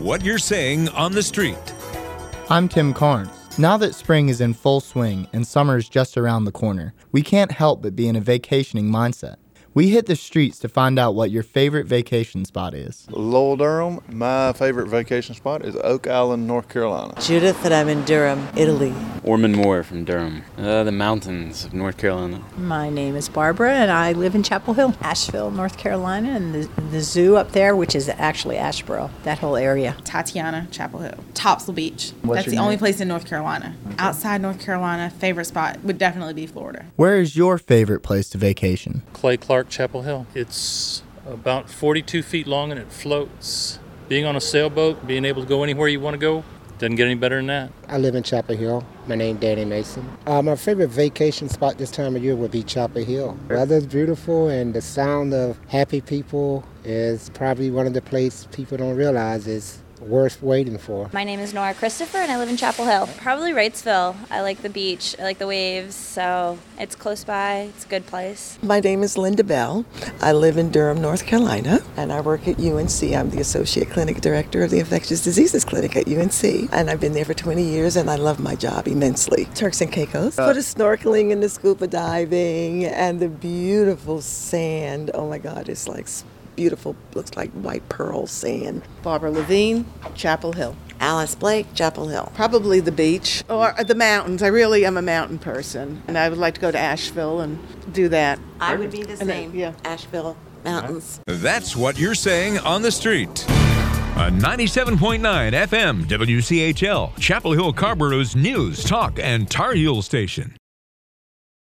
what you're saying on the street. I'm Tim Carnes. Now that spring is in full swing and summer is just around the corner, we can't help but be in a vacationing mindset. We hit the streets to find out what your favorite vacation spot is. Lowell, Durham. My favorite vacation spot is Oak Island, North Carolina. Judith, and I'm in Durham, Italy. Ormond Moore from Durham, the mountains of North Carolina. My name is Barbara, and I live in Chapel Hill, Asheville, North Carolina, and the zoo up there, which is actually Asheboro, that whole area. Tatiana, Chapel Hill. Topsail Beach. What's That's the only place in North Carolina. Okay. Outside North Carolina, favorite spot would definitely be Florida. Where is your favorite place to vacation? Clay Clark, Chapel Hill. It's about 42 feet long and it floats. Being on a sailboat, being able to go anywhere you want to go, doesn't get any better than that. I live in Chapel Hill. My name's Danny Mason. My favorite vacation spot this time of year would be Chapel Hill. Weather's beautiful and the sound of happy people is probably one of the places people don't realize is worth waiting for. My name is Nora Christopher and I live in Chapel Hill. Probably Wrightsville. I like the beach. I like the waves, so it's close by. It's a good place. My name is Linda Bell. I live in Durham, North Carolina, and I work at UNC. I'm the Associate Clinic Director of the Infectious Diseases Clinic at UNC, and I've been there for 20 years, and I love my job immensely. Turks and Caicos for the snorkeling and the scuba diving and the beautiful sand. Oh my God, it's like beautiful, looks like white pearl sand. Barbara Levine, Chapel Hill. Alice Blake, Chapel Hill. Probably the beach or the mountains. I really am a mountain person, and I would like to go to Asheville and do that. I would be the same. Yeah. Asheville, mountains. That's what you're saying on the street. A 97.9 FM WCHL, Chapel Hill Carborough's news, talk, and Tar Heel station.